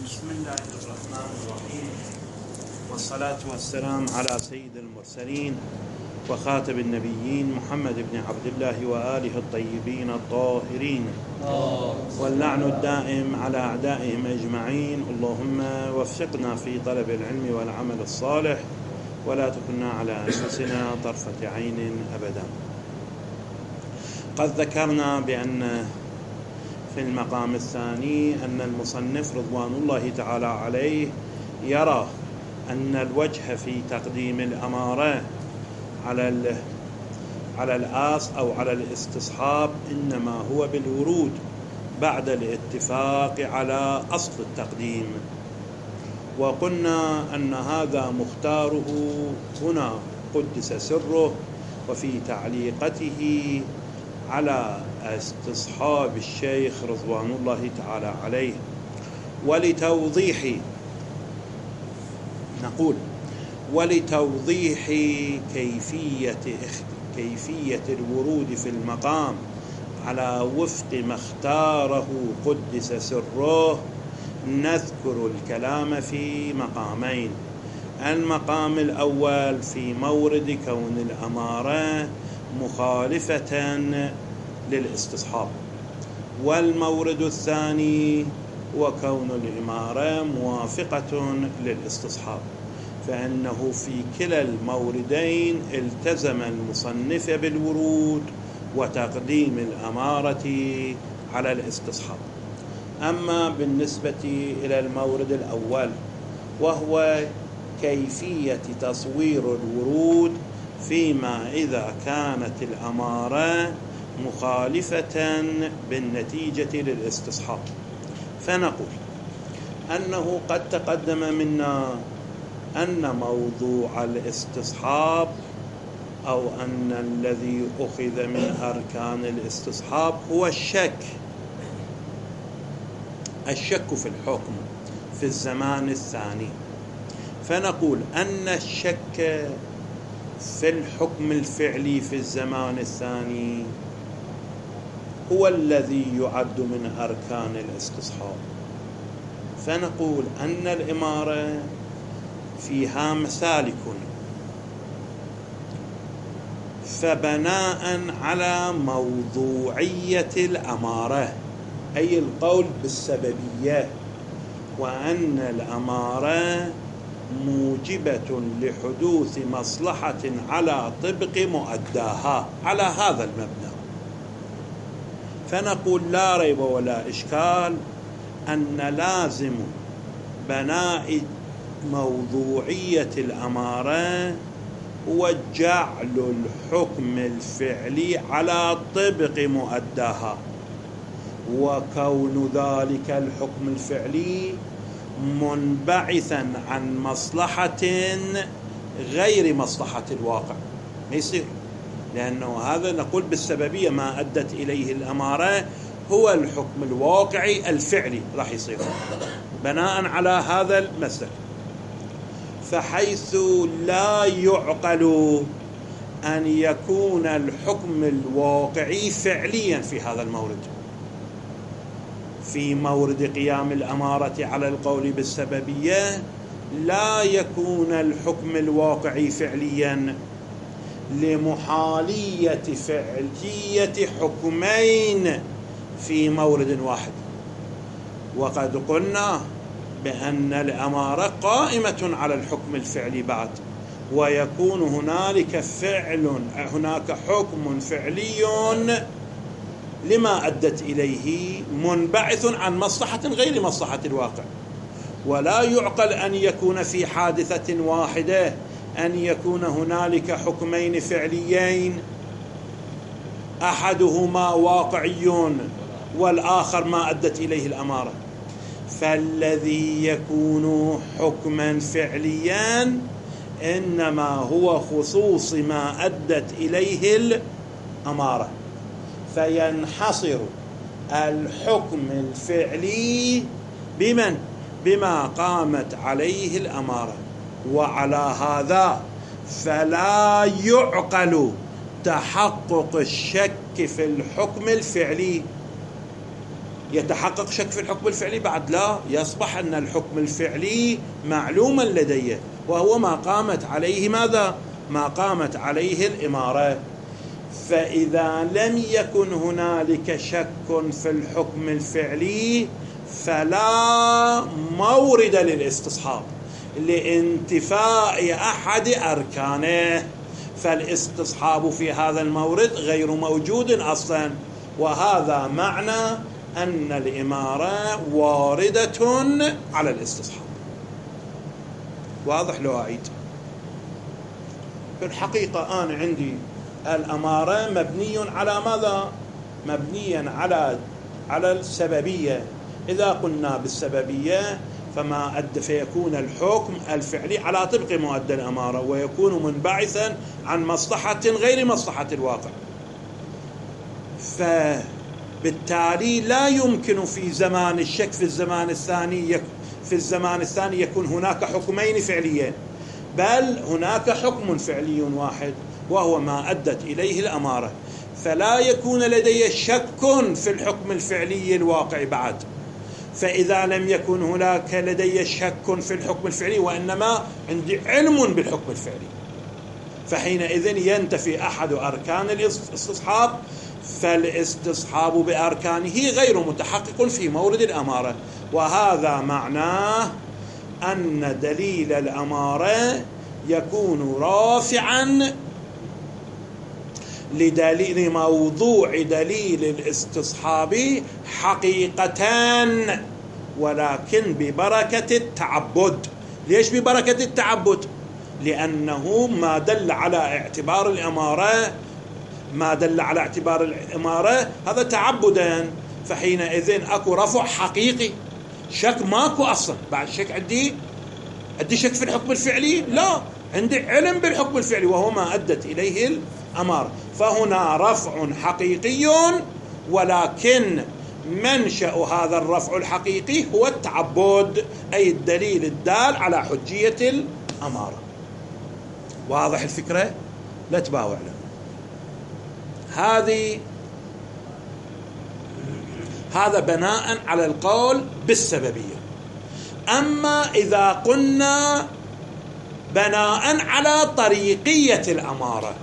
بسم الله الرحمن الرحيم، والصلاة والسلام على سيد المرسلين وخاتم النبيين محمد بن عبد الله وآله الطيبين الطاهرين، واللعن الدائم على أعدائهم أجمعين. اللهم وفقنا في طلب العلم والعمل الصالح، ولا تكلنا على أنفسنا طرفة عين أبدا. قد ذكرنا بأن في المقام الثاني أن المصنف رضوان الله تعالى عليه يرى أن الوجه في تقديم الأمارة على الآص أو على الاستصحاب إنما هو بالورود بعد الاتفاق على أصل التقديم، وقلنا أن هذا مختاره هنا قدس سره، وفي تعليقته على استصحاب الشيخ رضوان الله تعالى عليه. ولتوضيح كيفية الورود في المقام على وفق ما اختاره قدس سره، نذكر الكلام في مقامين. المقام الأول في مورد كون الأمارة مخالفة للاستصحاب، والمورد الثاني وكون الإمارة موافقة للاستصحاب، فإنه في كلا الموردين التزم المصنف بالورود وتقديم الأمارة على الاستصحاب. أما بالنسبة إلى المورد الأول وهو كيفية تصوير الورود فيما إذا كانت الأمارة مخالفة بالنتيجة للاستصحاب، فنقول أنه قد تقدم منا أن موضوع الاستصحاب أو أن الذي أخذ من أركان الاستصحاب هو الشك في الحكم في الزمان الثاني، فنقول أن الشك في الحكم الفعلي في الزمان الثاني هو الذي يعد من أركان الاستصحاب. فنقول أن الإمارة فيها مسالك، فبناء على موضوعية الأمارة أي القول بالسببية، وأن الأمارة موجبة لحدوث مصلحة على طبق مؤداها على هذا المبنى، فنقول لا ريب ولا إشكال أن لازم بناء موضوعية الأمارة هو جعل الحكم الفعلي على طبق مؤداها، وكون ذلك الحكم الفعلي منبعثا عن مصلحة غير مصلحة الواقع ما يصير، لأنه هذا نقول بالسببية ما أدت إليه الأمارة هو الحكم الواقعي الفعلي راح يصير بناء على هذا المسلك، فحيث لا يعقل أن يكون الحكم الواقعي فعليا في هذا المورد، في مورد قيام الأمارة على القول بالسببية لا يكون الحكم الواقعي فعليا لمحالية فعلية حكمين في مورد واحد. وقد قلنا بأن الأمارة قائمة على الحكم الفعلي بعد، ويكون هناك حكم فعلي لما أدت إليه منبعث عن مصلحة غير مصلحة الواقع، ولا يعقل أن يكون في حادثة واحدة أن يكون هنالك حكمين فعليين أحدهما واقعي والآخر ما أدت إليه الأمارة، فالذي يكون حكما فعليا إنما هو خصوص ما أدت إليه الأمارة، فينحصر الحكم الفعلي بما قامت عليه الأمارة، وعلى هذا فلا يعقل تحقق الشك في الحكم الفعلي يتحقق شك في الحكم الفعلي؟ بعد لا، يصبح أن الحكم الفعلي معلوما لديه، وهو ما قامت عليه ماذا؟ ما قامت عليه الإمارة. فإذا لم يكن هنالك شك في الحكم الفعلي فلا مورد للاستصحاب لانتفاء أحد أركانه، فالاستصحاب في هذا المورد غير موجود أصلا، وهذا معنى أن الإمارة واردة على الاستصحاب. واضح لو أعيد؟ في الحقيقة أنا عندي الأمارة مبني على ماذا؟ مبنيا على السببية. إذا قلنا بالسببية فما أدى فيكون الحكم الفعلي على طبق مؤدى الأمارة، ويكون منبعثا عن مصلحة غير مصلحة الواقع. فبالتالي لا يمكن في زمان الشك في الزمان الثاني يكون هناك حكمين فعليين، بل هناك حكم فعلي واحد وهو ما أدت إليه الأمارة، فلا يكون لدي شك في الحكم الفعلي الواقع بعد. فإذا لم يكن هناك لدي شك في الحكم الفعلي وإنما عندي علم بالحكم الفعلي، فحينئذ ينتفي أحد أركان الاستصحاب، فالاستصحاب بأركانه غير متحقق في مورد الأمارة. وهذا معناه أن دليل الأمارة يكون رافعا لموضوع دليل الاستصحاب حقيقتان، ولكن ببركة التعبد. ليش ببركة التعبد؟ لأنه ما دل على اعتبار الأمارة هذا تعبدا، فحينئذ أكو رفع حقيقي. شك ماكو أصلا، بعد شك عندي شك في الحكم الفعلي؟ لا، عندي علم بالحكم الفعلي وهو ما أدت إليه الأمارة. فهنا رفع حقيقي، ولكن منشأ هذا الرفع الحقيقي هو التعبد، أي الدليل الدال على حجية الأمارة. واضح الفكرة؟ لا تباوع له. هذا بناء على القول بالسببية. أما إذا قلنا بناء على طريقية الأمارة،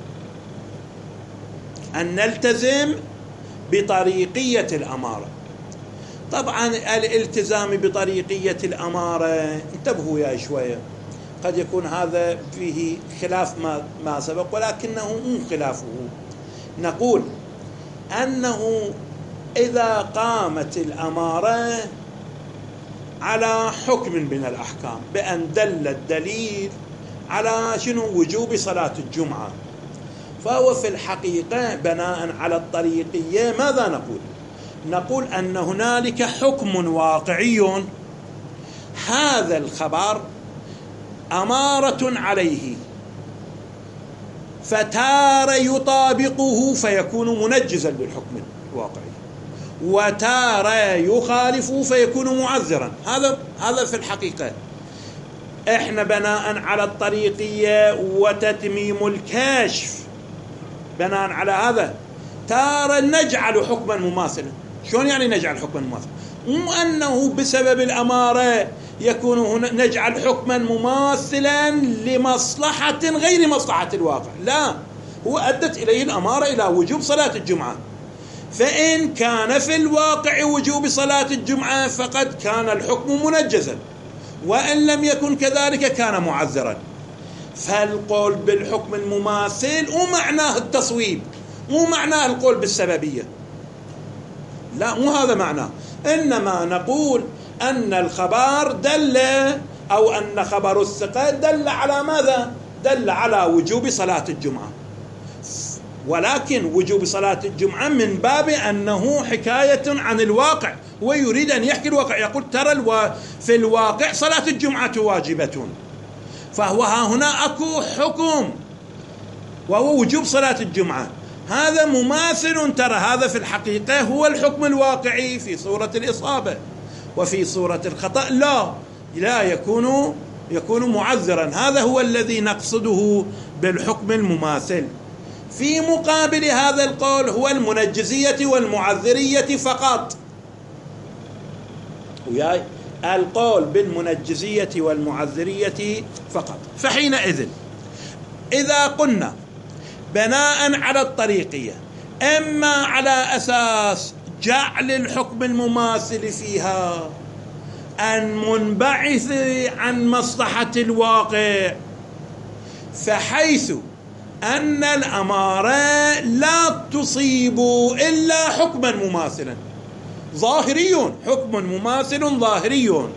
أن نلتزم بطريقية الأمارة. طبعا الالتزام بطريقية الأمارة، انتبهوا يا شوية، قد يكون هذا فيه خلاف ما سبق، ولكنه مو خلافه. نقول أنه إذا قامت الأمارة على حكم من الأحكام بأن دل الدليل على وجوب صلاة الجمعة، فهو في الحقيقة بناء على الطريقية ماذا نقول أن هنالك حكم واقعي، هذا الخبر أمارة عليه، فتارة يطابقه فيكون منجزا للحكم الواقعي، وتارة يخالفه فيكون معذرا. هذا في الحقيقة احنا بناء على الطريقية وتتميم الكشف، بناء على هذا تارة نجعل حكما مماثلا. شلون يعني نجعل حكما مماثلا؟ مو أنه بسبب الأمارة يكون نجعل حكما مماثلا لمصلحة غير مصلحة الواقع، لا، هو أدت إليه الأمارة إلى وجوب صلاة الجمعة، فإن كان في الواقع وجوب صلاة الجمعة فقد كان الحكم منجزا، وإن لم يكن كذلك كان معذرا. فالقول بالحكم المماثل مو معناه التصويب، مو معناه القول بالسببية، لا، مو هذا معناه. إنما نقول أن الخبر دل، أو أن خبر الثقة دل على ماذا؟ دل على وجوب صلاة الجمعة، ولكن وجوب صلاة الجمعة من باب أنه حكاية عن الواقع، ويريد أن يحكي الواقع، يقول ترى في الواقع صلاة الجمعة واجبة، فهو هنا أكو حكم وهو وجوب صلاة الجمعة، هذا مماثل. ترى هذا في الحقيقة هو الحكم الواقعي في صورة الإصابة، وفي صورة الخطأ لا يكون معذرا. هذا هو الذي نقصده بالحكم المماثل. في مقابل هذا القول هو المنجزية والمعذرية فقط، وياي القول بالمنجزية والمعذرية فقط. فحينئذ إذا قلنا بناء على الطريقية إما على أساس جعل الحكم المماثل فيها المنبعث عن مصلحة الواقع، فحيث أن الأمارة لا تصيب إلا حكما مماثلا ظاهري، حكم مماثل ظاهري،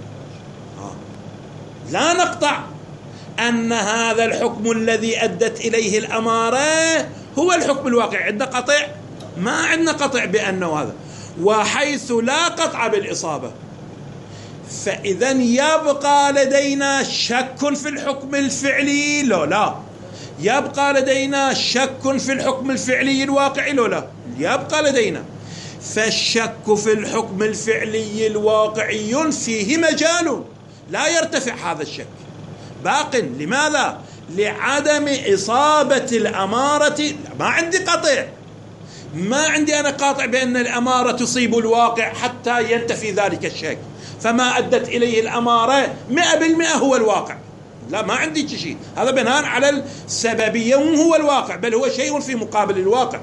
لا نقطع أن هذا الحكم الذي أدت إليه الأمارة هو الحكم الواقع. عندنا قطع؟ ما عندنا قطع بأنه هذا. وحيث لا قطع بالإصابة، فإذا يبقى لدينا شك في الحكم الفعلي لا يبقى لدينا شك في الحكم الفعلي الواقعي لا يبقى لدينا. فالشك في الحكم الفعلي الواقعي فيه مجال لا يرتفع هذا الشك باق. لماذا؟ لعدم إصابة الأمارة. ما عندي قطع، ما عندي أنا قاطع بأن الأمارة تصيب الواقع حتى ينتفي ذلك الشك، فما أدت إليه الأمارة 100% هو الواقع. لا، ما عندي شيء. هذا بناء على السببية هو الواقع، بل هو شيء في مقابل الواقع.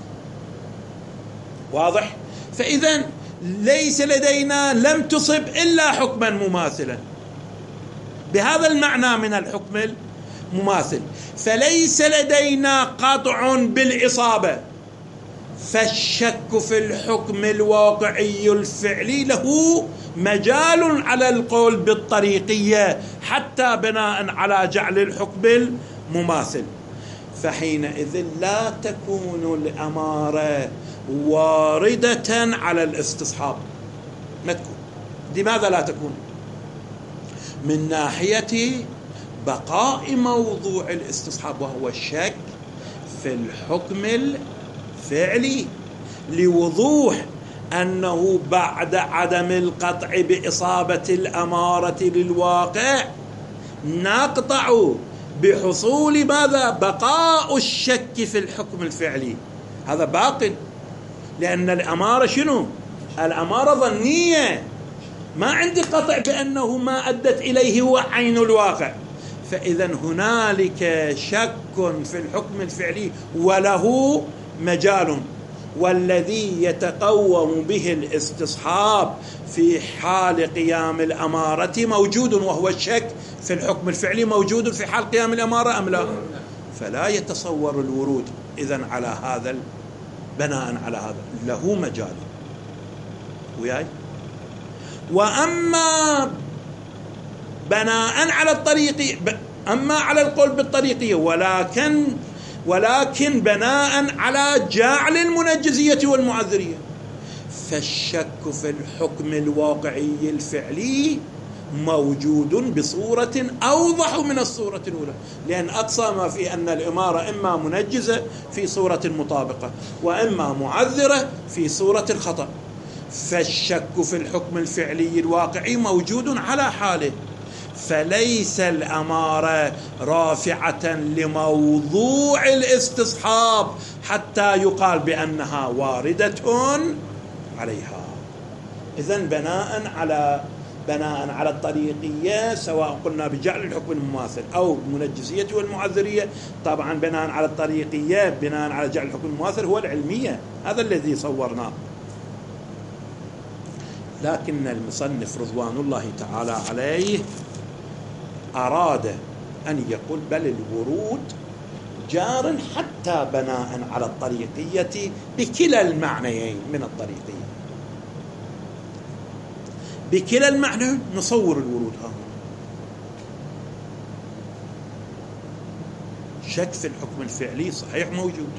واضح؟ فإذا ليس لدينا لم تصب إلا حكما مماثلا بهذا المعنى من الحكم المماثل، فليس لدينا قطع بالإصابة. فالشك في الحكم الواقعي الفعلي له مجال على القول بالطريقية حتى بناء على جعل الحكم المماثل. فحينئذ لا تكون الأمارة واردة على الاستصحاب، ما تكون. لماذا لا تكون؟ من ناحية بقاء موضوع الاستصحاب وهو الشك في الحكم الفعلي، لوضوح أنه بعد عدم القطع بإصابة الأمارة للواقع نقطع بحصول ماذا؟ بقاء الشك في الحكم الفعلي. هذا باق، لأن الأمارة شنو؟ الأمارة ظنية، ما عندي قطع بأنه ما أدت إليه هو عين الواقع. فإذا هنالك شك في الحكم الفعلي وله مجال، والذي يتقوم به الاستصحاب في حال قيام الأمارة موجود، وهو الشك في الحكم الفعلي موجود في حال قيام الأمارة أم لا؟ فلا يتصور الورود إذن على هذا بناء على هذا له مجال. وياي؟ وأما بناء على الطريقية، أما على القول بالطريقية، ولكن بناء على جعل المنجزية والمعذرية، فالشك في الحكم الواقعي الفعلي موجود بصورة أوضح من الصورة الأولى، لأن أقصى ما في أن الإمارة إما منجزة في صورة مطابقة وإما معذرة في صورة الخطأ. فالشك في الحكم الفعلي الواقعي موجود على حاله، فليس الأمارة رافعة لموضوع الاستصحاب حتى يقال بأنها واردة عليها. إذن بناء على الطريقية، سواء قلنا بجعل الحكم المماثل أو المنجزية والمعذرية، طبعا بناء على الطريقية بناء على جعل الحكم المماثل هو العلمية، هذا الذي صورناه. لكن المصنف رضوان الله تعالى عليه أراد أن يقول بل الورود جار حتى بناء على الطريقية بكلا المعنيين من الطريقية، بكلا المعنى نصور الورود. شك في الحكم الفعلي صحيح موجود،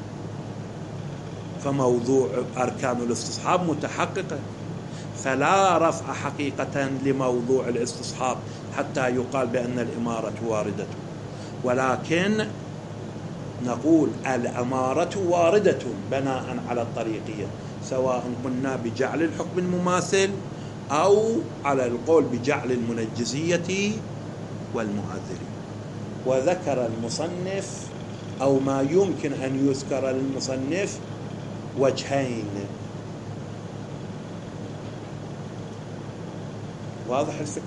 فموضوع أركان الاستصحاب متحققة، فلا رفع حقيقة لموضوع الاستصحاب حتى يقال بأن الإمارة واردة، ولكن نقول الأمارة واردة بناء على الطريقية، سواء قلنا بجعل الحكم المماثل أو على القول بجعل المنجزية والمعذرية. وذكر المصنف أو ما يمكن أن يذكر للمصنف وجهين. واضح الفكرة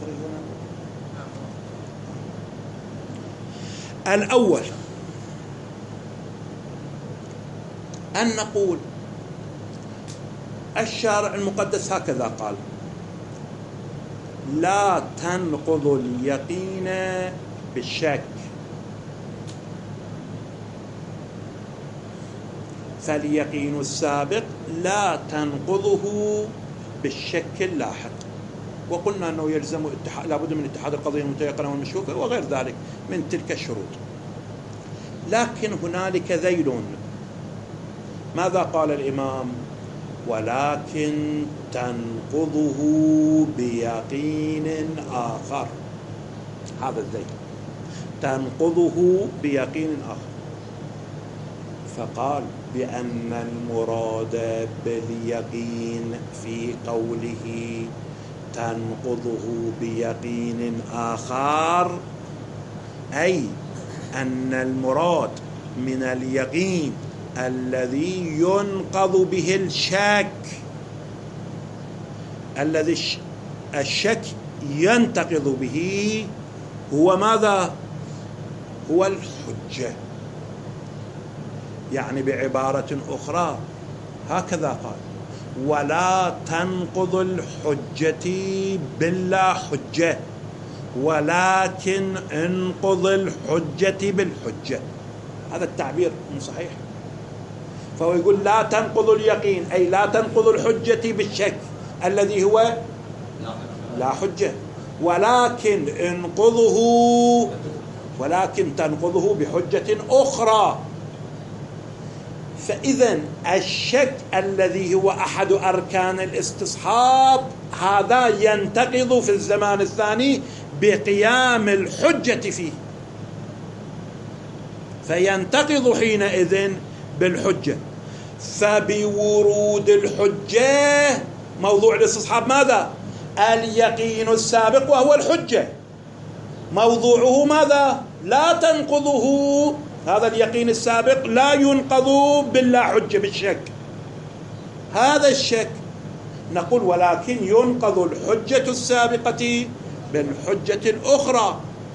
هنا؟ الأول أن نقول الشارع المقدس هكذا قال: لا تنقض اليقين بالشك، فاليقين السابق لا تنقضه بالشك اللاحق. وقلنا أنه يلزم لابد من اتحاد القضية المتيقنة والمشكوكة وغير ذلك من تلك الشروط. لكن هنالك ذيل. ماذا قال الإمام؟ ولكن تنقضه بيقين آخر. هذا الذيل، تنقضه بيقين آخر. فقال بأن المراد باليقين في قوله تنقضه بيقين آخر، أي أن المراد من اليقين الذي ينقض به الشك، الذي الشك ينتقض به، هو ماذا؟ هو الحجة. يعني بعبارة أخرى هكذا قال: ولا تنقض الحجة باللا حجة، ولكن انقض الحجة بالحجة. هذا التعبير مو صحيح. فهو يقول لا تنقض اليقين، أي لا تنقض الحجة بالشك الذي هو لا حجة، ولكن انقضه، ولكن تنقضه بحجة أخرى. فإذا الشك الذي هو أحد أركان الاستصحاب هذا ينتقض في الزمان الثاني بقيام الحجة فيه، فينتقض حينئذ بالحجة. فبورود الحجة موضوع الاستصحاب ماذا؟ اليقين السابق وهو الحجة. موضوعه ماذا؟ لا تنقضه، هذا اليقين السابق لا ينقض باللا حجة بالشك. هذا الشك نقول ولكن ينقض الحجة السابقة بالحجة الأخرى.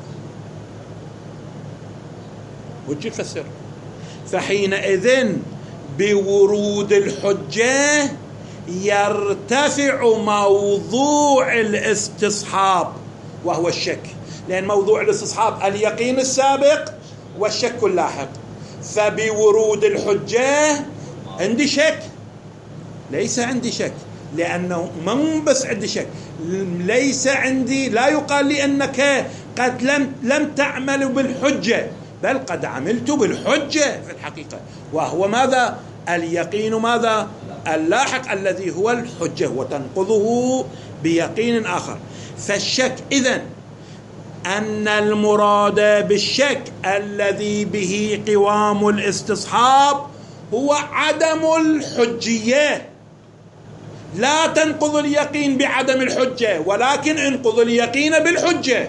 وجه فسر. فحينئذ بورود الحجة يرتفع موضوع الاستصحاب وهو الشك، لأن موضوع الاستصحاب اليقين السابق والشك اللاحق. فبورود الحجة عندي شك؟ ليس عندي شك، لأنه مو بس عندي شك، ليس عندي، لا يقال لي أنك قد لم تعمل بالحجة، بل قد عملت بالحجة في الحقيقة، وهو ماذا؟ اليقين ماذا؟ اللاحق الذي هو الحجة، وتنقضه بيقين آخر. فالشك إذن أن المراد بالشك الذي به قوام الاستصحاب هو عدم الحجية. لا تنقض اليقين بعدم الحجة، ولكن انقض اليقين بالحجة.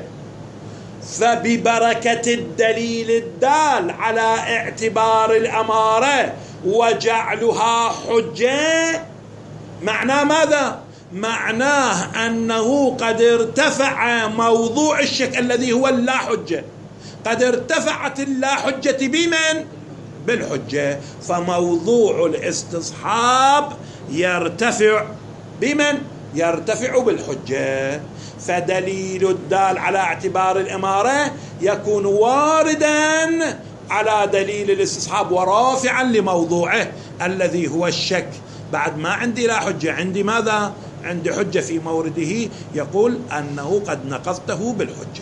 فببركة الدليل الدال على اعتبار الأمارة وجعلها حجة، معناه ماذا؟ معناه أنه قد ارتفع موضوع الشك الذي هو اللا حجة، قد ارتفعت اللا حجة بمن؟ بالحجة. فموضوع الاستصحاب يرتفع بمن؟ يرتفع بالحجة. فدليل الدال على اعتبار الإمارة يكون واردا على دليل الاستصحاب ورافعا لموضوعه الذي هو الشك. بعد ما عندي لا حجة، عندي ماذا؟ عندي حجة في مورده، يقول أنه قد نقضته بالحجة.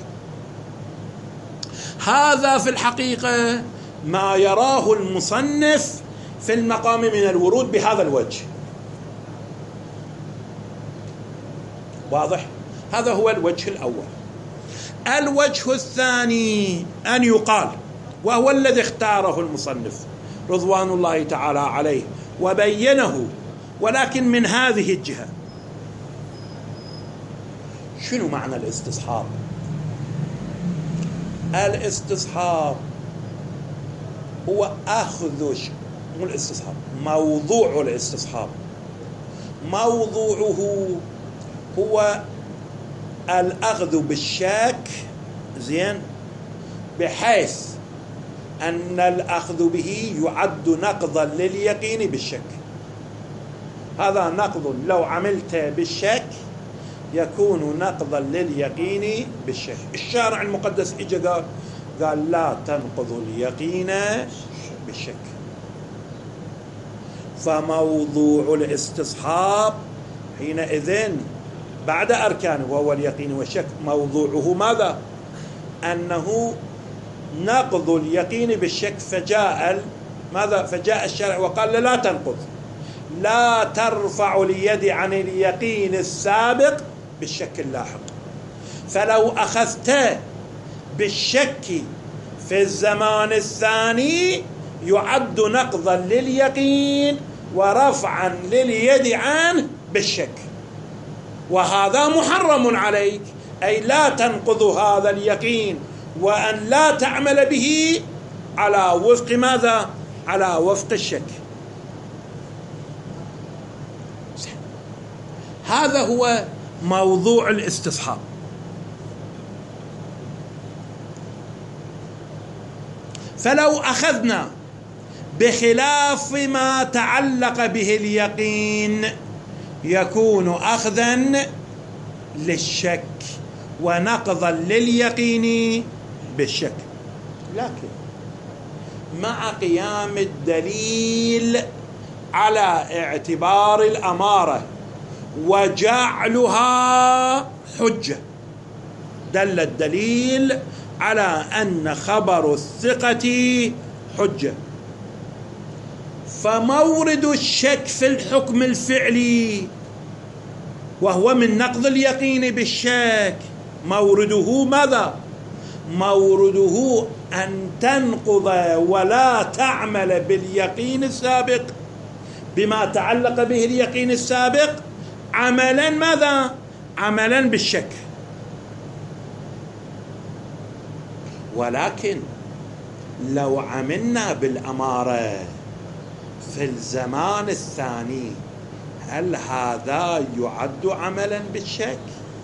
هذا في الحقيقة ما يراه المصنف في المقام من الورود بهذا الوجه. واضح؟ هذا هو الوجه الأول. الوجه الثاني أن يقال، وهو الذي اختاره المصنف رضوان الله تعالى عليه وبينه، ولكن من هذه الجهة. شنو معنى الاستصحاب؟ الاستصحاب هو أخذ، مو الاستصحاب، موضوع الاستصحاب، موضوعه هو الأخذ بالشك زين، بحيث أن الأخذ به يعد نقضا لليقين بالشك. هذا نقض لو عملت بالشك يكون نقضا لليقين بالشك. الشارع المقدس اجى قال لا تنقض اليقين بالشك. فموضوع الاستصحاب حينئذ بعد أركانه وهو اليقين والشك، موضوعه ماذا؟ أنه نقض اليقين بالشك. فجاء ماذا؟ فجاء الشارع وقال لا تنقض، لا ترفع اليد عن اليقين السابق بالشك اللاحق. فلو أخذت بالشك في الزمان الثاني يعد نقضا لليقين ورفعا لليد عنه بالشك، وهذا محرم عليك، أي لا تنقض هذا اليقين وأن لا تعمل به على وفق ماذا؟ على وفق الشك. هذا هو موضوع الاستصحاب. فلو أخذنا بخلاف ما تعلق به اليقين يكون أخذا للشك ونقضا لليقين بالشك. لكن مع قيام الدليل على اعتبار الأمارة وجعلها حجة، دل الدليل على أن خبر الثقة حجة، فمورد الشك في الحكم الفعلي وهو من نقض اليقين بالشك مورده ماذا؟ مورده أن تنقض ولا تعمل باليقين السابق بما تعلق به اليقين السابق عملا ماذا؟ عملا بالشك. ولكن لو عملنا بالأمارة في الزمان الثاني هل هذا يعد عملا بالشك؟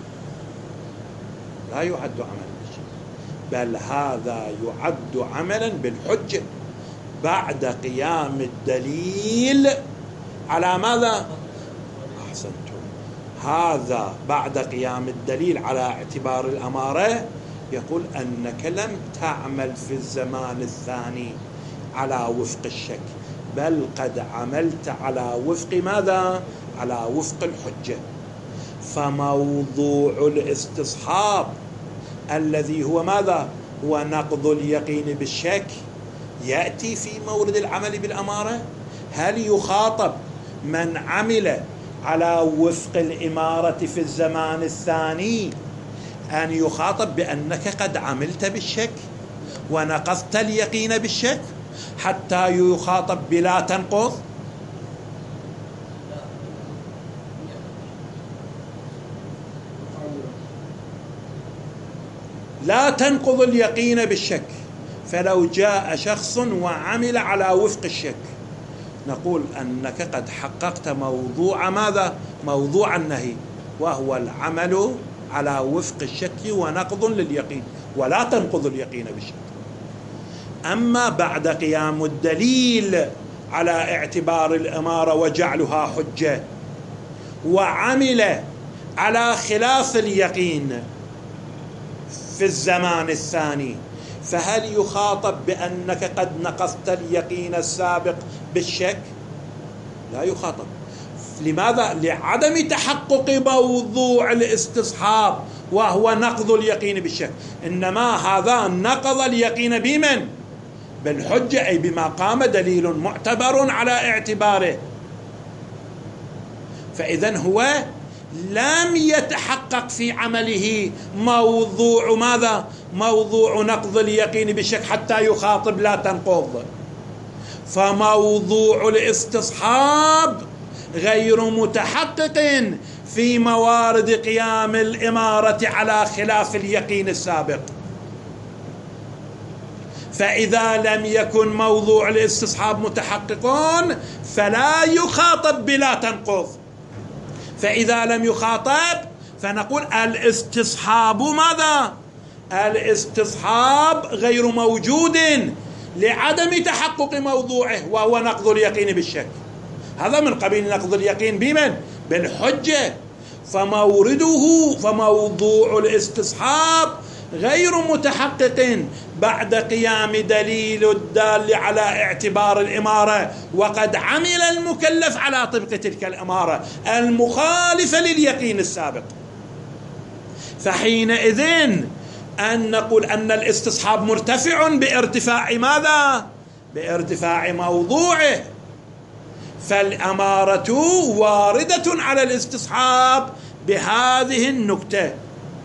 لا يعد عملا بالشك، بل هذا يعد عملا بالحجة بعد قيام الدليل على ماذا؟ أحسنتم. هذا بعد قيام الدليل على اعتبار الأمارة يقول أنك لم تعمل في الزمان الثاني على وفق الشك، بل قد عملت على وفق ماذا؟ على وفق الحجة. فموضوع الاستصحاب الذي هو ماذا؟ هو نقض اليقين بالشك يأتي في مورد العمل بالأمارة. هل يخاطب من عمل على وفق الإمارة في الزمان الثاني أن يخاطب بأنك قد عملت بالشك ونقضت اليقين بالشك حتى يخاطب بلا تنقض؟ لا تنقض اليقين بالشك. فلو جاء شخص وعمل على وفق الشك نقول أنك قد حققت موضوع ماذا؟ موضوع النهي، وهو العمل على وفق الشك ونقض لليقين، ولا تنقض اليقين بالشك. أما بعد قيام الدليل على اعتبار الأمارة وجعلها حجة وعمل على خلاف اليقين في الزمان الثاني، فهل يخاطب بأنك قد نقضت اليقين السابق بالشك؟ لا يخاطب. لماذا؟ لعدم تحقق موضوع الاستصحاب وهو نقض اليقين بالشك. إنما هذا نقض اليقين بمن؟ بالحجة، أي بما قام دليل معتبر على اعتباره. فإذن هو لم يتحقق في عمله موضوع ماذا؟ موضوع نقض اليقين بالشك حتى يخاطب لا تنقض. فموضوع الاستصحاب غير متحقق في موارد قيام الإمارة على خلاف اليقين السابق. فإذا لم يكن موضوع الاستصحاب متحققون فلا يخاطب بلا تنقض. فإذا لم يخاطب فنقول الاستصحاب ماذا؟ الاستصحاب غير موجود لعدم تحقق موضوعه، وهو نقض اليقين بالشك. هذا من قبيل نقض اليقين بمن؟ بالحجة. فموضوع الاستصحاب غير متحقق بعد قيام دليل الدال على اعتبار الإمارة، وقد عمل المكلف على طبق تلك الإمارة المخالفة لليقين السابق. فحينئذ أن نقول أن الاستصحاب مرتفع بارتفاع ماذا؟ بارتفاع موضوعه. فالأمارة واردة على الاستصحاب بهذه النكتة.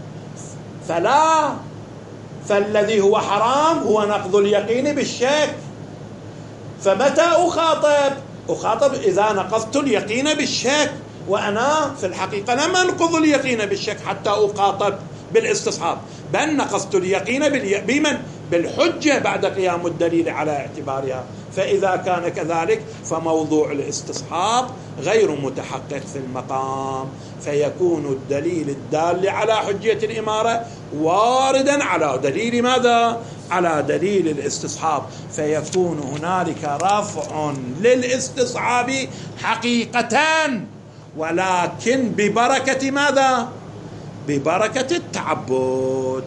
فالذي هو حرام هو نقض اليقين بالشك. فمتى أخاطب إذا نقضت اليقين بالشك، وأنا في الحقيقة لم أنقض اليقين بالشك حتى أخاطب بالاستصحاب، بل نقضت اليقين بالحجة بعد قيام الدليل على اعتبارها. فإذا كان كذلك فموضوع الاستصحاب غير متحقق في المقام، فيكون الدليل الدال على حجية الإمارة واردا على دليل ماذا؟ على دليل الاستصحاب، فيكون هنالك رفع للاستصحاب حقيقة، ولكن ببركة ماذا؟ ببركة التعبد.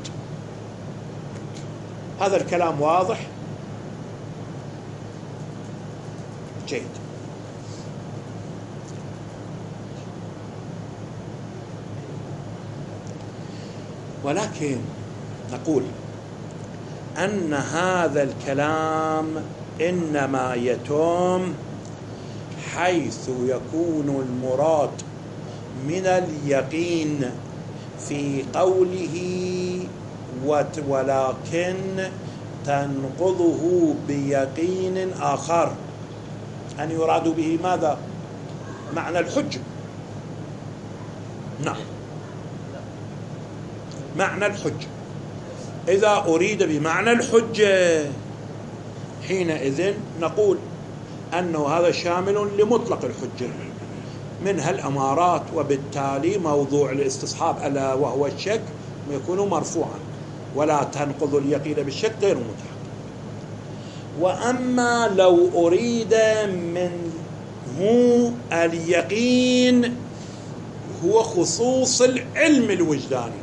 هذا الكلام واضح؟ جيد. ولكن نقول أن هذا الكلام إنما يتم حيث يكون المراد من اليقين في قوله ولكن تنقضه بيقين آخر، أن يراد به ماذا؟ معنى الحجة. نعم، معنى الحجة. إذا أريد بمعنى الحجة حينئذ نقول أنه هذا شامل لمطلق الحجة منها الأمارات، وبالتالي موضوع الاستصحاب ألا وهو الشك يكون مرفوعا، ولا تنقض اليقين بالشك غير متحقق. وأما لو أريد منه اليقين هو خصوص العلم الوجداني،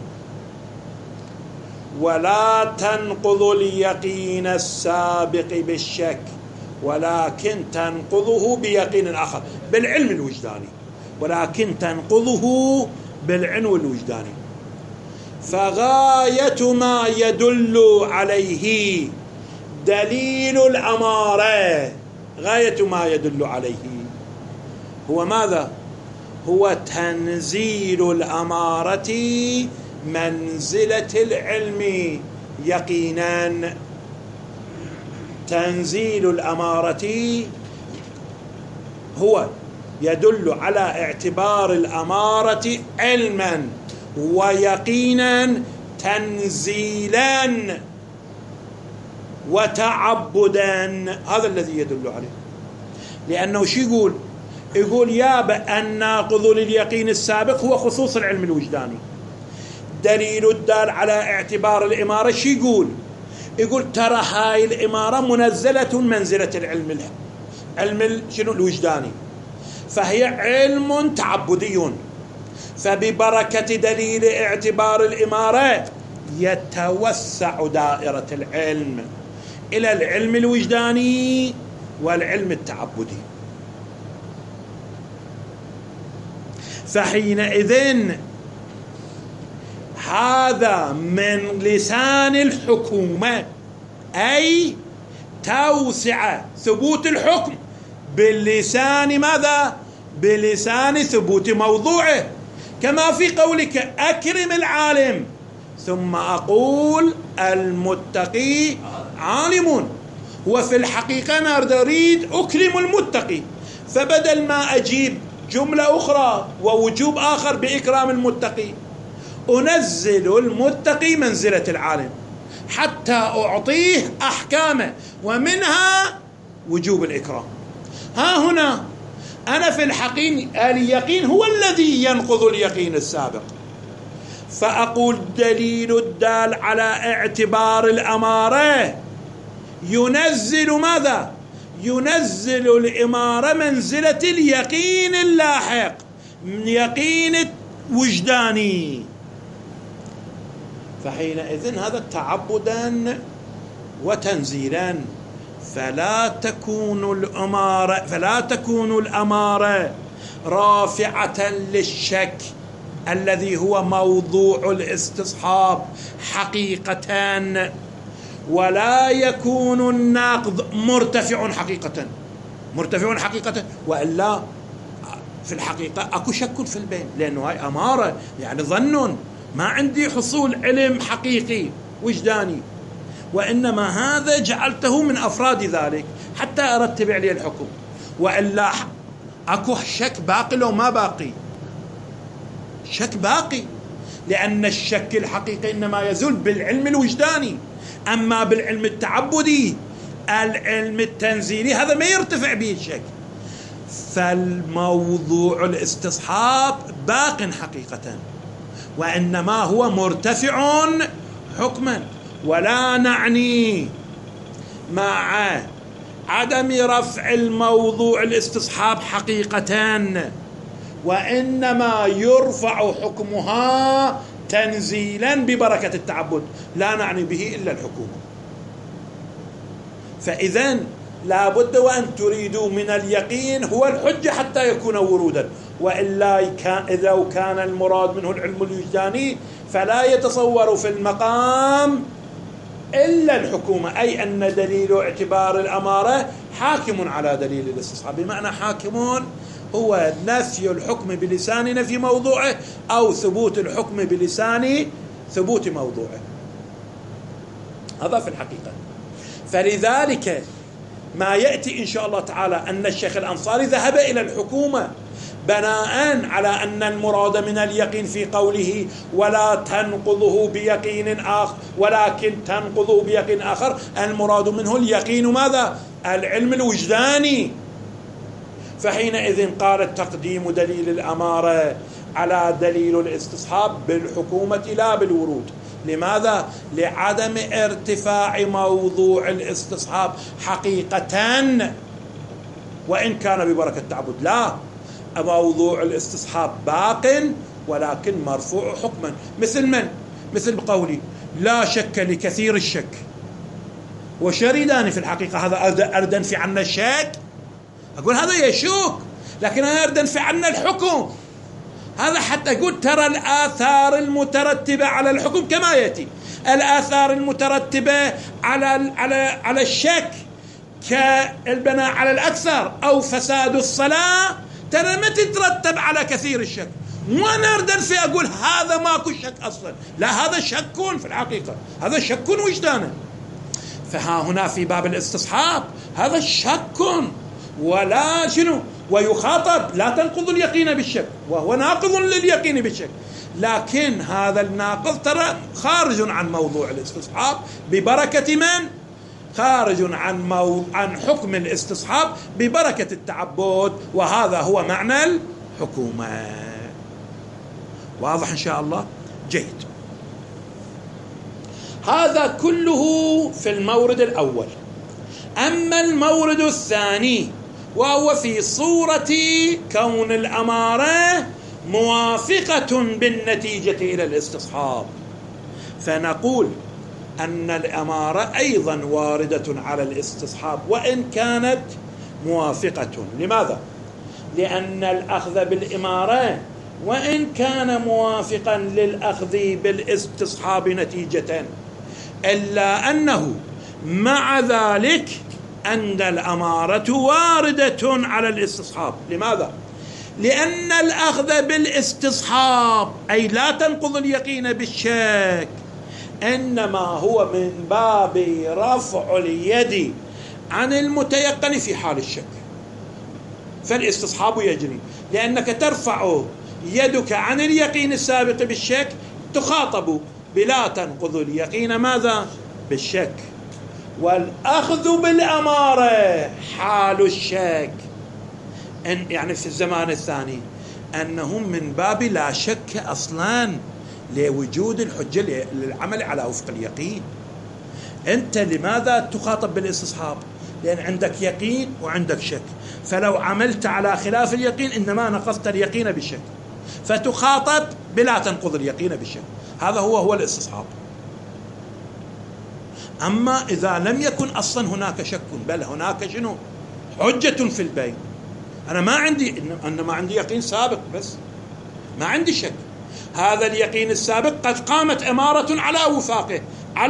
ولا تنقض اليقين السابق بالشك، ولكن تنقضه بيقين آخر بالعلم الوجداني، ولكن تنقضه بالعلم الوجداني. فغاية ما يدل عليه دليل الأمارة، غاية ما يدل عليه هو ماذا؟ هو تنزيل الأمارة منزلة العلم يقينا. تنزيل الأمارة هو يدل على اعتبار الأمارة علما ويقينا تنزيلا وتعبدا. هذا الذي يدل عليه. لأنه شو يقول يا الناقض لليقين السابق هو خصوص العلم الوجداني. دليل الدال على اعتبار الإمارة شو يقول ترى هاي الإمارة منزلة منزلة علم شنو الوجداني، فهي علم تعبدي. فببركة دليل اعتبار الإمارة يتوسع دائرة العلم إلى العلم الوجداني والعلم التعبدي. فحينئذ هذا من لسان الحكومة، أي توسع ثبوت الحكم باللسان ماذا؟ بلسان ثبوت موضوعه، كما في قولك أكرم العالم ثم أقول المتقي عالم. وفي الحقيقة أنا أريد أكرم المتقي، فبدل ما أجيب جملة أخرى ووجوب آخر بإكرام المتقي أنزل المتقي منزلة العالم حتى أعطيه أحكامه، ومنها وجوب الإكرام. ها هنا أنا في الحقيقة اليقين هو الذي ينقض اليقين السابق، فأقول دليل الدال على اعتبار الأمارة ينزل ماذا؟ ينزل الإمارة منزلة اليقين اللاحق من يقين وجداني. فحينئذ هذا تعبدا وتنزيلا. فلا تكون الأمارة رافعة للشك الذي هو موضوع الاستصحاب حقيقة، ولا يكون الناقض مرتفع حقيقة، وإلا في الحقيقة أكو شك في البين، لأنه هاي أمارة يعني ظن، ما عندي حصول علم حقيقي وجداني، وإنما هذا جعلته من أفراد ذلك حتى أرتب عليه الحكم، وإلا أكو شك باقي لو ما باقي؟ شك باقي، لأن الشك الحقيقي إنما يزول بالعلم الوجداني، أما بالعلم التعبدي العلم التنزيلي هذا ما يرتفع به الشك. فالموضوع الاستصحاب باق حقيقة، وإنما هو مرتفع حكما. ولا نعني مع عدم رفع الموضوع الاستصحاب حقيقة، وإنما يرفع حكمها تنزيلا ببركة التعبد، لا نعني به إلا الحكومة. فإذن لا بد وأن تريدوا من اليقين هو الحجة حتى يكون ورودا، وإلا إذا كان المراد منه العلم الوجداني فلا يتصور في المقام إلا الحكومة، أي أن دليل اعتبار الأمارة حاكم على دليل الاستصحاب. بمعنى حاكم هو نفي الحكم بلسان نفي موضوعه، أو ثبوت الحكم بلسان ثبوت موضوعه. هذا في الحقيقة. فلذلك ما يأتي إن شاء الله تعالى أن الشيخ الأنصاري ذهب إلى الحكومة بناء على أن المراد من اليقين في قوله ولا تنقضه بيقين آخر، ولكن تنقضه بيقين آخر، المراد منه اليقين ماذا؟ العلم الوجداني. فحينئذ قال تقديم دليل الأمارة على دليل الاستصحاب بالحكومة لا بالورود. لماذا؟ لعدم ارتفاع موضوع الاستصحاب حقيقة، وإن كان ببركة التعبد. لا، موضوع الاستصحاب باق ولكن مرفوع حكما. مثل من؟ مثل قولي لا شك لكثير الشك، وشريدان في الحقيقة هذا أرد أنفي عنا الشك، أقول هذا يشك، لكن أنا أرد أنفي عنا الحكم. هذا حتى أقول ترى الآثار المترتبة على الحكم كما يأتي. الآثار المترتبة على الشك كالبناء على الأكثر أو فساد الصلاة، ترى ما تترتب على كثير الشك. وانا ارد في اقول هذا ماكو شك اصلا، لا هذا شك في الحقيقه، هذا شك وجدانا. فها هنا في باب الاستصحاب هذا شك ولا شنو، ويخاطب لا تنقض اليقين بالشك، وهو ناقض لليقين بالشك، لكن هذا الناقض ترى خارج عن موضوع الاستصحاب ببركه من؟ خارج عن حكم الاستصحاب ببركة التعبد، وهذا هو معنى الحكومة. واضح إن شاء الله؟ جيد. هذا كله في المورد الأول. أما المورد الثاني وهو في صورة كون الأمارة موافقة بالنتيجة إلى الاستصحاب، فنقول أن الأمارة أيضا واردة على الاستصحاب وإن كانت موافقة. لماذا؟ لأن الأخذ بالإمارة وإن كان موافقا للأخذ بالاستصحاب نتيجة، إلا أنه مع ذلك أن الأمارة واردة على الاستصحاب. لماذا؟ لأن الأخذ بالاستصحاب أي لا تنقض اليقين بالشك، إنما هو من باب رفع اليد عن المتيقن في حال الشك، فالاستصحاب يجري، لأنك ترفع يدك عن اليقين السابق بالشك، تخاطب بلا تنقض اليقين ماذا؟ بالشك. والأخذ بالأمارة حال الشك، يعني في الزمان الثاني أنهم من باب لا شك أصلا، لوجود الحجة للعمل على وفق اليقين. أنت لماذا تخاطب بالاستصحاب؟ لأن عندك يقين وعندك شك، فلو عملت على خلاف اليقين إنما نقضت اليقين بالشك، فتخاطب بلا تنقض اليقين بالشك. هذا هو الاستصحاب. أما إذا لم يكن أصلا هناك شك، بل هناك شنو؟ حجة في البين، أنا ما عندي يقين سابق، بس ما عندي شك، هذا اليقين السابق قد قامت إمارة على وفاقه،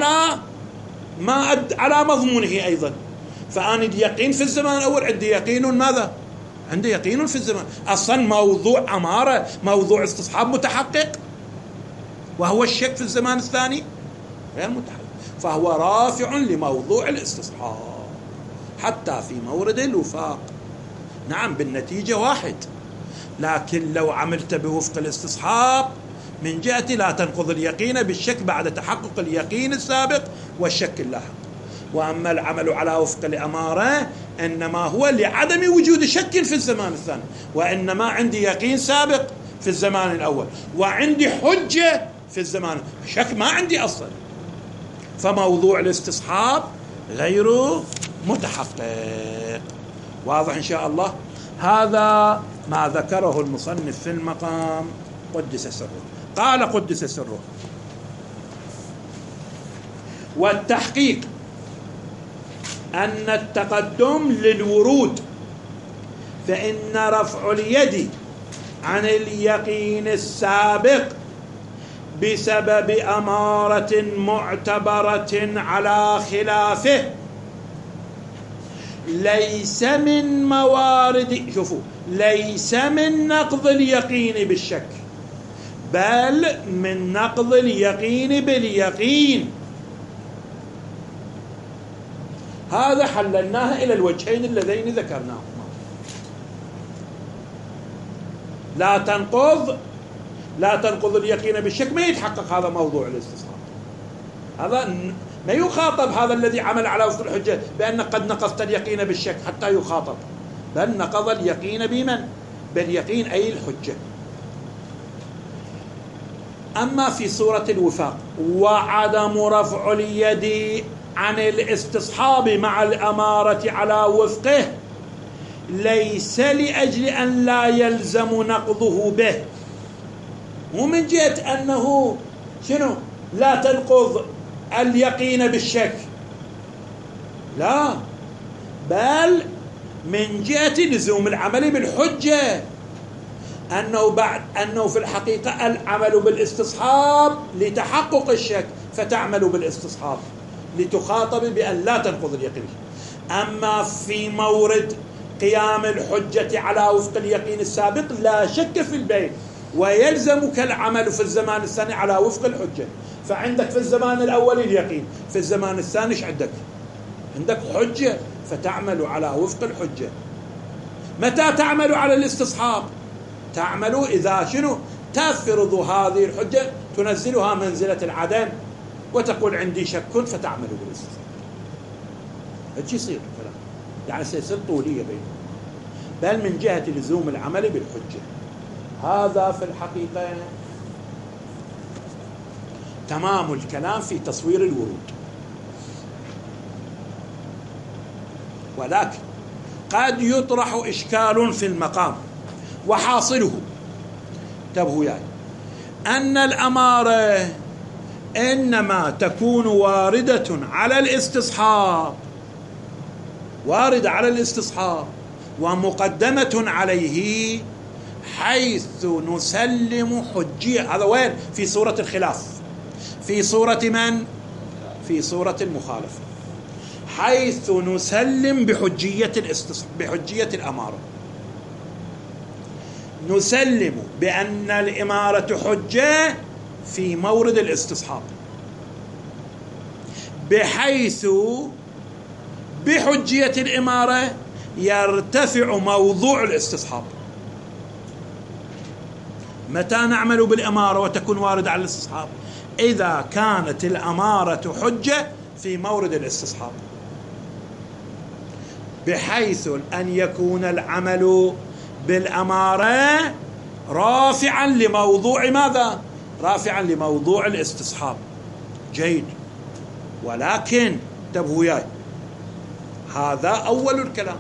على مضمونه أيضا. فأنا اليقين في الزمان الأول عندي يقين ماذا؟ عندي يقين في الزمان. أصلا موضوع أمارة، موضوع استصحاب متحقق، وهو الشك في الزمان الثاني غير متحقق، فهو رافع لموضوع الاستصحاب حتى في مورد الوفاق. نعم بالنتيجة واحد، لكن لو عملت بوفق الاستصحاب من جهة لا تنقض اليقين بالشك بعد تحقق اليقين السابق والشك اللاحق. وأما العمل على وفق الأمارة إنما هو لعدم وجود شك في الزمان الثاني، وإنما عندي يقين سابق في الزمان الأول، وعندي حجة في الزمان، شك ما عندي أصلا، فموضوع الاستصحاب غير متحقق. واضح إن شاء الله؟ هذا ما ذكره المصنف في المقام قدس سره. قال قدس سره: والتحقيق أن التقدم للورود، فإن رفع اليد عن اليقين السابق بسبب أمارة معتبرة على خلافه ليس من موارد، شوفوا، ليس من نقض اليقين بالشك، بل من نقض اليقين باليقين. هذا حللناه إلى الوجهين اللذين ذكرناهما. لا تنقض اليقين بالشك، ما يتحقق هذا موضوع الاستصحاب. هذا ما يخاطب هذا الذي عمل على وفق الحجة بأن قد نقضت اليقين بالشك حتى يخاطب، بل نقض اليقين بمن؟ باليقين أي الحجة. أما في سورة الوفاق: وعدم رفع اليد عن الاستصحاب مع الأمارة على وفقه ليس لأجل أن لا يلزم نقضه به، مو من جهة أنه شنو لا تنقض اليقين بالشك، لا، بل من جهة لزوم العمل بالحجة، أنه في الحقيقة العمل بالاستصحاب لتحقق الشك، فتعمل بالاستصحاب لتخاطب بأن لا تنقض اليقين. أما في مورد قيام الحجة على وفق اليقين السابق لا شك في البين، ويلزمك العمل في الزمان الثاني على وفق الحجة. فعندك في الزمان الأول اليقين، في الزمان الثاني ايش عندك حجة، فتعمل على وفق الحجة. متى تعمل على الاستصحاب؟ تعمل إذا شنو تفرض هذه الحجة، تنزلها منزلة العدم، وتقول عندي شك، فتعمل بالاستصحاب. هيك يصير الكلام، يعني سيصير طولية بينهم، بل من جهة لزوم العمل بالحجة. هذا في الحقيقة تمام الكلام في تصوير الورود. ولكن قد يطرح إشكال في المقام، وحاصله انتبهوا يعني أن الأمارة إنما تكون واردة على الاستصحاب، واردة على الاستصحاب ومقدمة عليه حيث نسلم حجية. هذا وين؟ في سورة الخلاف. في سورة من؟ في سورة المخالفة. حيث نسلم بحجية الأمارة، نسلم بأن الإمارة حجة في مورد الاستصحاب، بحيث بحجية الإمارة يرتفع موضوع الاستصحاب. متى نعمل بالإمارة وتكون واردة على الاستصحاب؟ إذا كانت الأمارة حجة في مورد الاستصحاب، بحيث أن يكون العمل بالأمارة رافعا لموضوع ماذا؟ رافعا لموضوع الاستصحاب. جيد، ولكن انتبهوا وياي، هذا أول الكلام،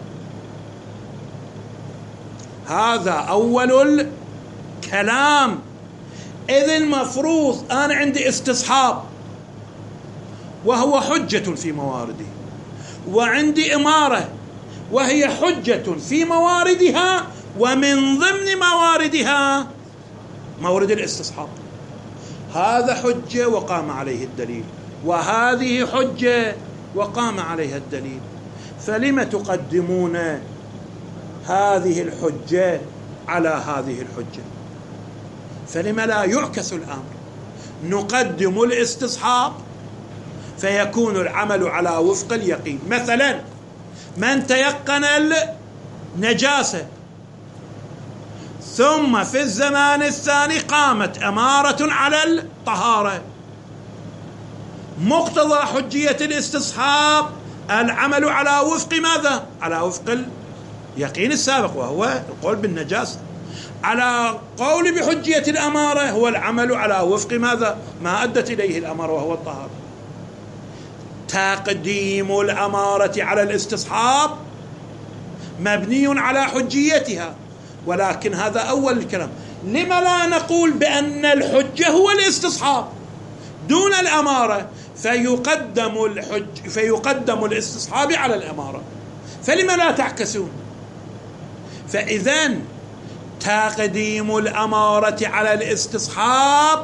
هذا أول الكلام. إذن المفروض أنا عندي استصحاب وهو حجة في موارده، وعندي إمارة وهي حجة في مواردها، ومن ضمن مواردها مورد الاستصحاب. هذا حجة وقام عليه الدليل، وهذه حجة وقام عليها الدليل، فلم تقدمون هذه الحجة على هذه الحجة؟ فلم لا يعكس الأمر؟ نقدم الاستصحاب فيكون العمل على وفق اليقين. مثلا من تيقن النجاسة ثم في الزمان الثاني قامت أمارة على الطهارة، مقتضى حجية الاستصحاب العمل على وفق ماذا؟ على وفق اليقين السابق وهو القول بالنجاسة. على قول بحجية الأمارة هو العمل على وفق ماذا؟ ما أدت إليه الأمارة وهو الطهارة. تقديم الأمارة على الاستصحاب مبني على حجيتها، ولكن هذا أول الكلام. لما لا نقول بأن الحجة هو الاستصحاب دون الأمارة، فيقدم الاستصحاب على الأمارة؟ فلما لا تعكسون؟ فإذن تقديم الأمارة على الاستصحاب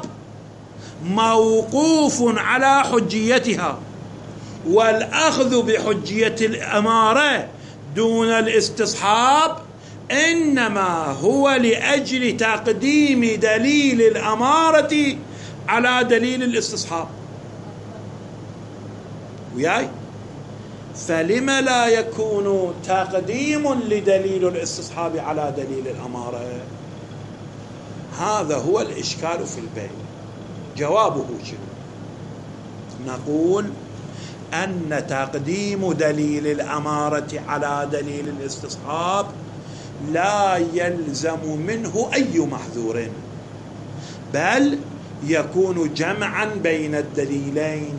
موقوف على حجيتها، والأخذ بحجية الأمارة دون الاستصحاب إنما هو لأجل تقديم دليل الأمارة على دليل الاستصحاب. وياي؟ فلم لا يكون تقديم لدليل الاستصحاب على دليل الأمارة؟ هذا هو الإشكال في البيع. جوابه شنو؟ نقول أن تقديم دليل الأمارة على دليل الاستصحاب لا يلزم منه أي محذور، بل يكون جمعا بين الدليلين.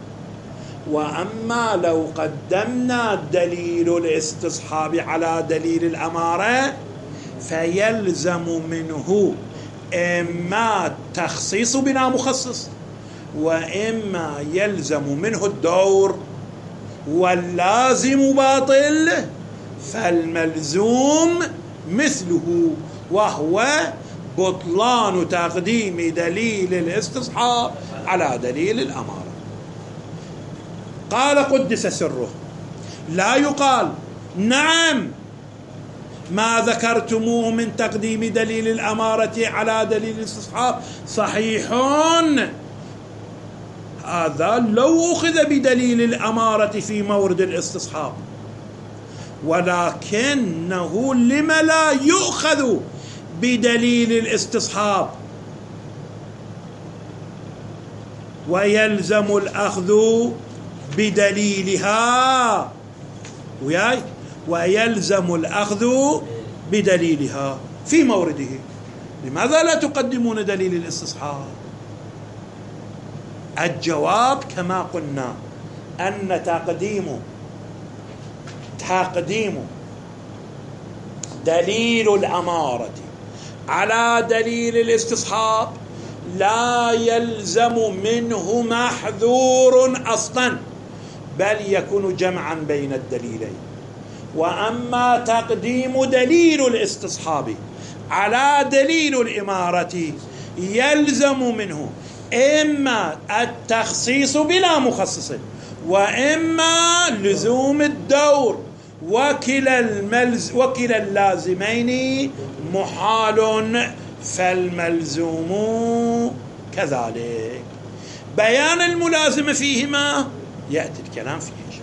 وأما لو قدمنا دليل الاستصحاب على دليل الأمارة فيلزم منه إما التخصيص بلا مخصص، وإما يلزم منه الدور، واللازم باطل فالملزوم مثله، وهو بطلان تقديم دليل الاستصحاب على دليل الأمارة. قال قدس سره، لا يقال نعم ما ذكرتموه من تقديم دليل الأمارة على دليل الاستصحاب صحيح، هذا لو أخذ بدليل الأمارة في مورد الاستصحاب، ولكنه لما لا يؤخذ بدليل الاستصحاب ويلزم الأخذ بدليلها؟ وياي؟ ويلزم الأخذ بدليلها في مورده. لماذا لا تقدمون دليل الاستصحاب؟ الجواب كما قلنا أن تقديم دليل الأمارة على دليل الاستصحاب لا يلزم منه محذور أصلا، بل يكون جمعا بين الدليلين. وأما تقديم دليل الاستصحاب على دليل الإمارة يلزم منه إما التخصيص بلا مخصص، وإما لزوم الدور، وكلا اللازمين محال، فالملزوم كذلك. بيان الملازم فيهما يأتي الكلام فيه.